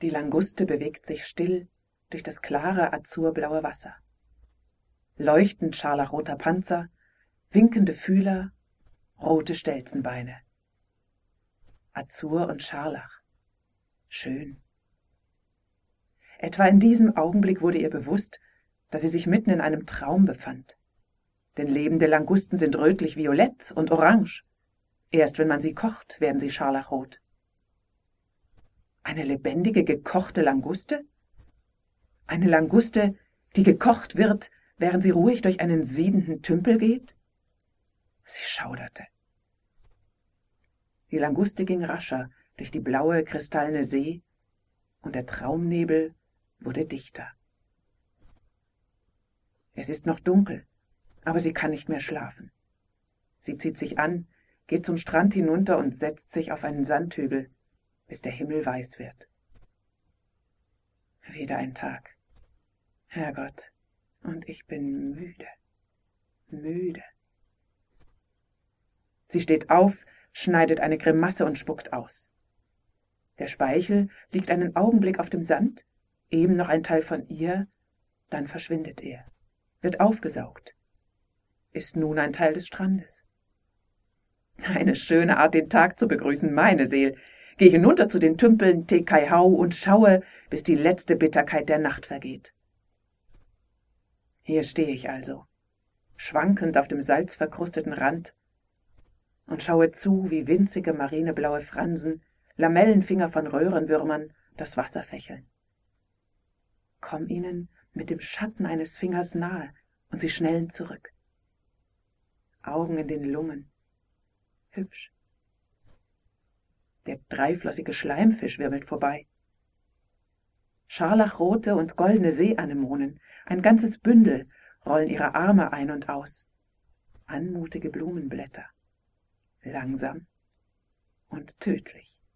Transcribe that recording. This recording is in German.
Die Languste bewegt sich still durch das klare azurblaue Wasser. Leuchtend scharlachroter Panzer, winkende Fühler, rote Stelzenbeine. Azur und Scharlach. Schön. Etwa in diesem Augenblick wurde ihr bewusst, dass sie sich mitten in einem Traum befand. Denn lebende Langusten sind rötlich-violett und orange. Erst wenn man sie kocht, werden sie scharlachrot. Eine lebendige, gekochte Languste? Eine Languste, die gekocht wird, während sie ruhig durch einen siedenden Tümpel geht? Sie schauderte. Die Languste ging rascher durch die blaue, kristallene See, und der Traumnebel wurde dichter. Es ist noch dunkel, aber sie kann nicht mehr schlafen. Sie zieht sich an, geht zum Strand hinunter und setzt sich auf einen Sandhügel, bis der Himmel weiß wird. Wieder ein Tag. Herrgott, und ich bin müde, müde. Sie steht auf, schneidet eine Grimasse und spuckt aus. Der Speichel liegt einen Augenblick auf dem Sand, eben noch ein Teil von ihr, dann verschwindet er, wird aufgesaugt, ist nun ein Teil des Strandes. Eine schöne Art, den Tag zu begrüßen, meine Seel. Geh hinunter zu den Tümpeln Te Kai Hau und schaue, bis die letzte Bitterkeit der Nacht vergeht. Hier stehe ich also, schwankend auf dem salzverkrusteten Rand, und schaue zu, wie winzige marineblaue Fransen, Lamellenfinger von Röhrenwürmern, das Wasser fächeln. Komm ihnen mit dem Schatten eines Fingers nahe, und sie schnellen zurück. Augen in den Lungen. Hübsch. Der dreiflossige Schleimfisch wirbelt vorbei. Scharlachrote und goldene Seeanemonen, ein ganzes Bündel, rollen ihre Arme ein und aus. Anmutige Blumenblätter. Langsam und tödlich.